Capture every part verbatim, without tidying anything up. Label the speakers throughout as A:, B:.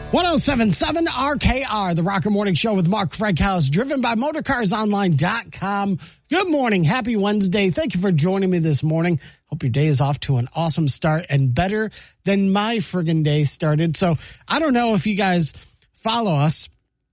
A: one oh seven point seven R K R, the Rocker Morning Show with Mark Frankhouse, driven by motorcars online dot com. Good morning. Happy Wednesday. Thank you for joining me this morning. Hope your day is off to an awesome start and better than my friggin' day started. So I don't know if you guys follow us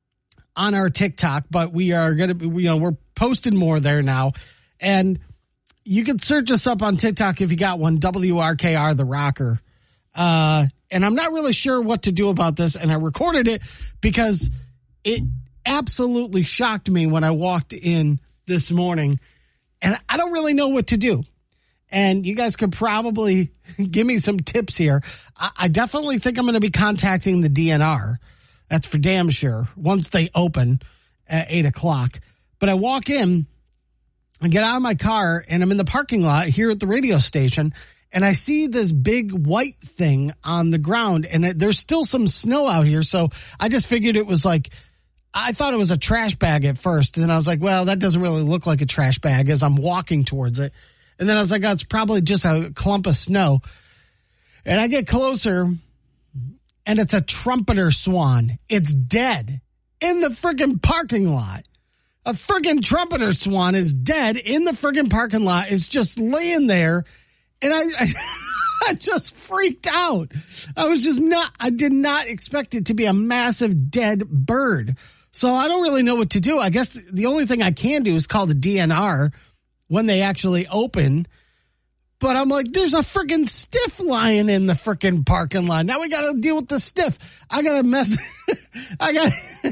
A: on our TikTok, but we are going to be, you know, we're posting more there now. And you can search us up on TikTok if you got one, W R K R, the Rocker. Uh, and I'm not really sure what to do about this. And I recorded it because it absolutely shocked me when I walked in this morning. And I don't really know what to do. And you guys could probably give me some tips here. I, I definitely think I'm going to be contacting the D N R. That's for damn sure. Once they open at eight o'clock. But I walk in, I get out of my car, and I'm in the parking lot here at the radio station. And I see this big white thing on the ground, and there's still some snow out here. So I just figured it was like, I thought it was a trash bag at first. And then I was like, well, that doesn't really look like a trash bag as I'm walking towards it. And then I was like, oh, it's probably just a clump of snow. And I get closer, and it's a trumpeter swan. It's dead in the friggin' parking lot. A friggin' trumpeter swan is dead in the friggin' parking lot. It's just laying there. And I, I, I just freaked out. I was just not, I did not expect it to be a massive dead bird. So I don't really know what to do. I guess the only thing I can do is call the D N R when they actually open. But I'm like, there's a freaking stiff lying in the freaking parking lot. Now we got to deal with the stiff. I got to mess, I got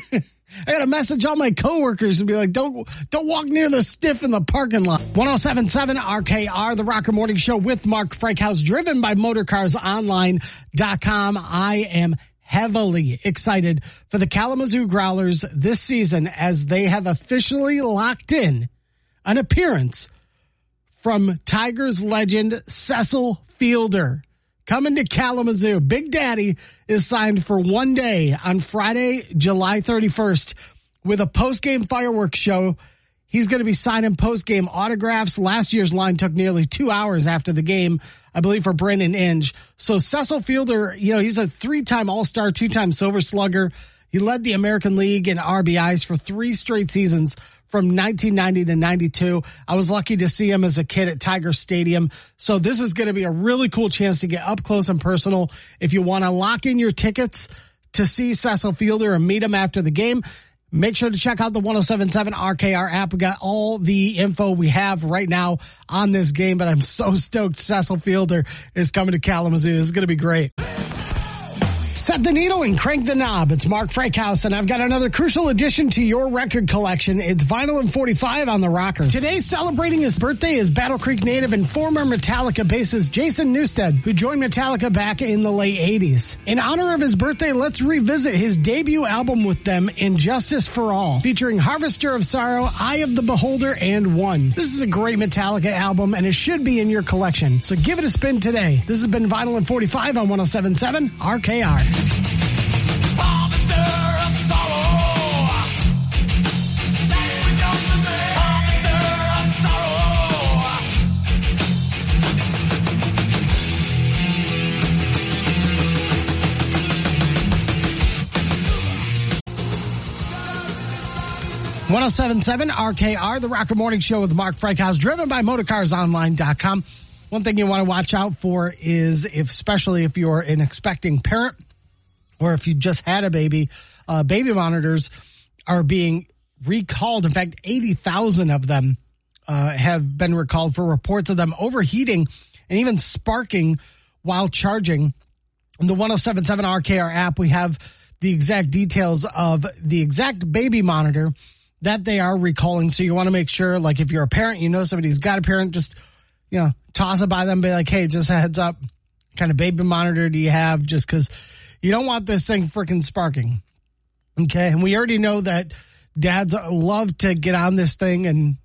A: I got to message all my coworkers and be like, don't don't walk near the stiff in the parking lot. one oh seven point seven R K R, the Rocker Morning Show with Mark Frankhouse, driven by motorcars online dot com. I am heavily excited for the Kalamazoo Growlers this season as they have officially locked in an appearance from Tigers legend Cecil Fielder. Coming to Kalamazoo. Big Daddy is signed for one day on Friday, July thirty-first with a post-game fireworks show. He's going to be signing post-game autographs. Last year's line took nearly two hours after the game, I believe, for Brandon Inge. So Cecil Fielder, you know, he's a three-time All-Star, two-time Silver Slugger. He led the American League in R B Is for three straight seasons from nineteen ninety to ninety-two. I was lucky to see him as a kid at Tiger Stadium. So this is going to be a really cool chance to get up close and personal. If you want to lock in your tickets to see Cecil Fielder and meet him after the game, make sure to check out the one oh seven point seven R K R app. We got all the info we have right now on this game, but I'm so stoked Cecil Fielder is coming to Kalamazoo. This is going to be great. Set the needle and crank the knob. It's Mark Frankhouse, and I've got another crucial addition to your record collection. It's Vinyl and forty-five on the Rocker. Today, celebrating his birthday is Battle Creek native and former Metallica bassist Jason Newsted, who joined Metallica back in the late eighties. In honor of his birthday, let's revisit his debut album with them, Injustice for All, featuring Harvester of Sorrow, Eye of the Beholder, and One. This is a great Metallica album, and it should be in your collection. So give it a spin today. This has been Vinyl and forty-five on one oh seven point seven R K R. one oh seven point seven R K R, the Rocker Morning Show with Mark Frankhouse, driven by motorcars online dot com. One thing you want to watch out for is, if, especially if you're an expecting parent or if you just had a baby, uh, baby monitors are being recalled. In fact, eighty thousand of them uh, have been recalled for reports of them overheating and even sparking while charging. In the one oh seven point seven R K R app, we have the exact details of the exact baby monitor that they are recalling. So you want to make sure, like, if you're a parent, you know somebody's got a parent, just, you know, toss it by them, be like, hey, just a heads up, what kind of baby monitor do you have? Just because you don't want this thing freaking sparking. Okay. And we already know that dads love to get on this thing and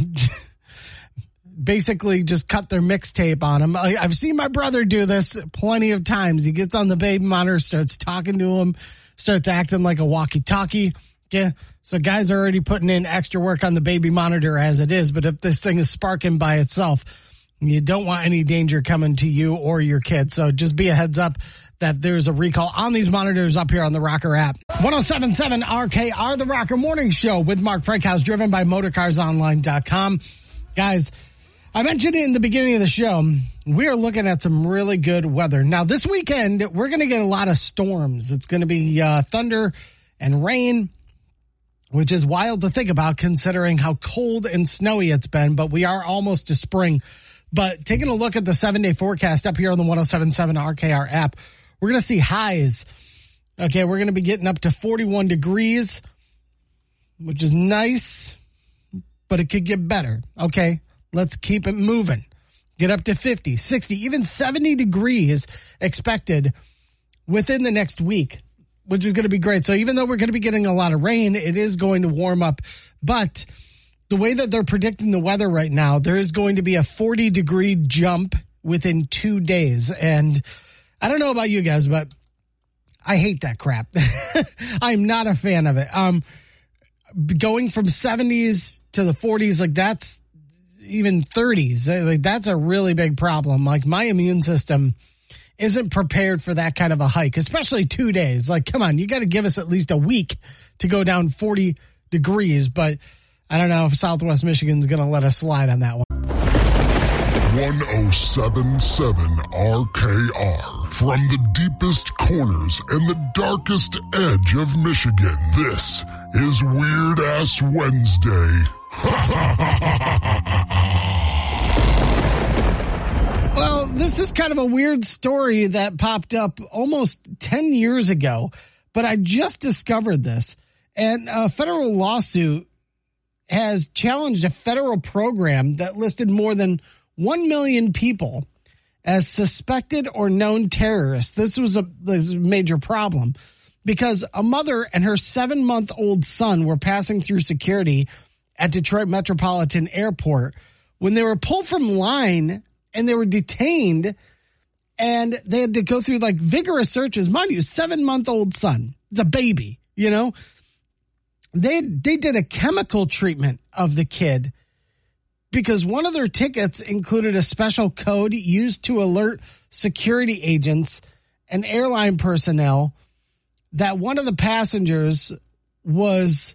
A: basically just cut their mixtape on them. I've seen my brother do this plenty of times. He gets on the baby monitor, starts talking to him, starts acting like a walkie-talkie. Yeah. So guys are already putting in extra work on the baby monitor as it is. But if this thing is sparking by itself, you don't want any danger coming to you or your kid. So just be a heads up that there's a recall on these monitors up here on the Rocker app. ten seventy-seven R K R, the Rocker Morning Show with Mark Frankhouse, driven by motorcars online dot com. Guys, I mentioned in the beginning of the show, we are looking at some really good weather. Now, this weekend, we're going to get a lot of storms. It's going to be uh, thunder and rain, which is wild to think about considering how cold and snowy it's been, but we are almost to spring. But taking a look at the seven-day forecast up here on the ten seventy-seven R K R app, we're going to see highs. Okay, we're going to be getting up to forty-one degrees, which is nice, but it could get better. Okay, let's keep it moving. Get up to fifty, sixty, even seventy degrees expected within the next week, which is going to be great. So even though we're going to be getting a lot of rain, it is going to warm up. But the way that they're predicting the weather right now, there is going to be a forty degree jump within two days. And I don't know about you guys, but I hate that crap. I'm not a fan of it. Um, going from seventies to the forties, like that's even thirties, like that's a really big problem. Like my immune system isn't prepared for that kind of a hike, especially two days. Like, come on, you got to give us at least a week to go down forty degrees. But I don't know if Southwest Michigan's going to let us slide on that one.
B: ten seventy-seven R K R. From the deepest corners and the darkest edge of Michigan, this is Weird Ass Wednesday.
A: Well, this is kind of a weird story that popped up almost ten years ago, but I just discovered this. And a federal lawsuit has challenged a federal program that listed more than one million people as suspected or known terrorists. This was a, this was a major problem because a mother and her seven-month-old son were passing through security at Detroit Metropolitan Airport when they were pulled from line and they were detained, and they had to go through like vigorous searches. Mind you, seven-month-old son. It's a baby, you know. They they did a chemical treatment of the kid because one of their tickets included a special code used to alert security agents and airline personnel that one of the passengers was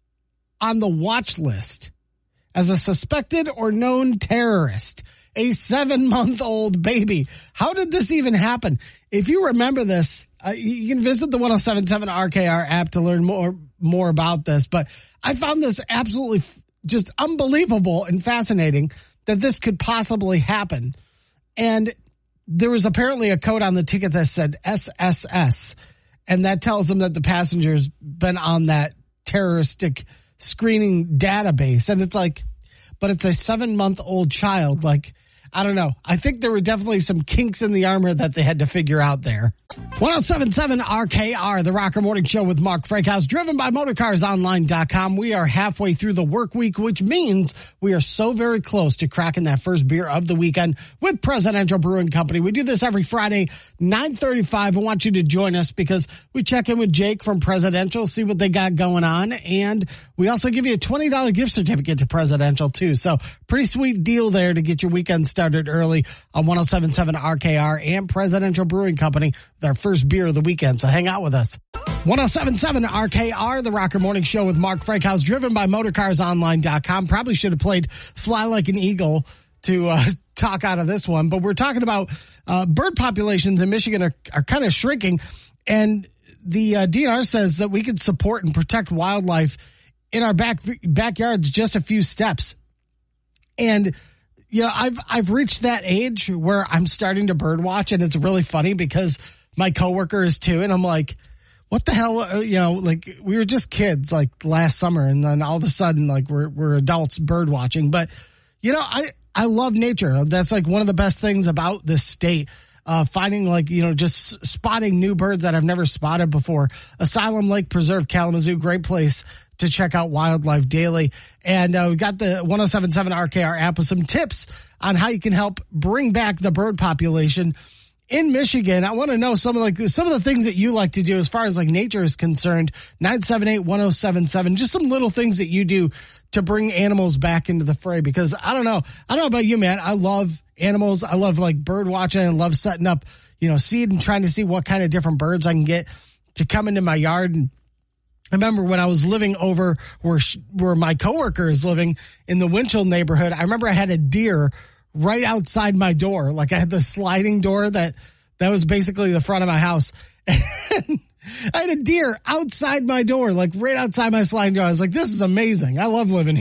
A: on the watch list as a suspected or known terrorist, a seven-month-old baby. How did this even happen? If you remember this, uh, you can visit the ten seventy-seven R K R app to learn more, more about this. But I found this absolutely just unbelievable and fascinating that this could possibly happen. And there was apparently a code on the ticket that said S S S, and that tells them that the passenger's been on that terroristic screening database. And it's like, but it's a seven-month-old child. Like, I don't know. I think there were definitely some kinks in the armor that they had to figure out there. ten seventy-seven R K R, the Rocker Morning Show with Mark Frankhouse, driven by motorcars online dot com. We are halfway through the work week, which means we are so very close to cracking that first beer of the weekend with Presidential Brewing Company. We do this every Friday, nine thirty-five. I want you to join us because we check in with Jake from Presidential, see what they got going on, and we also give you a twenty dollars gift certificate to Presidential, too. So pretty sweet deal there to get your weekend started early on ten seventy-seven R K R and Presidential Brewing Company with our first beer of the weekend. So hang out with us. ten seventy-seven R K R, the Rocker Morning Show with Mark Frankhouse, driven by motorcars online dot com. Probably should have played Fly Like an Eagle to uh, talk out of this one, but we're talking about uh, bird populations in Michigan are, are kind of shrinking, and the uh, D N R says that we could support and protect wildlife in our back backyards just a few steps. And you know, I've I've reached that age where I'm starting to bird watch, and it's really funny because my coworker is too, and I'm like, what the hell, you know, like we were just kids like last summer, and then all of a sudden like we're we're adults bird watching. But you know, I I love nature. That's like one of the best things about this state. Uh, finding like, you know, just spotting new birds that I've never spotted before. Asylum Lake Preserve, Kalamazoo, great place to check out wildlife daily. And uh, we got the ten seventy-seven R K R app with some tips on how you can help bring back the bird population in Michigan. I want to know some of like some of the things that you like to do as far as like nature is concerned. nine seven eight, one oh seven seven. Just some little things that you do to bring animals back into the fray, because I don't know. I don't know about you, man. I love animals. I love like bird watching and love setting up, you know, seed and trying to see what kind of different birds I can get to come into my yard. And I remember when I was living over where where my coworker is living in the Winchell neighborhood, I remember I had a deer right outside my door. Like I had the sliding door that that was basically the front of my house. And I had a deer outside my door, like right outside my sliding door. I was like, this is amazing. I love living here.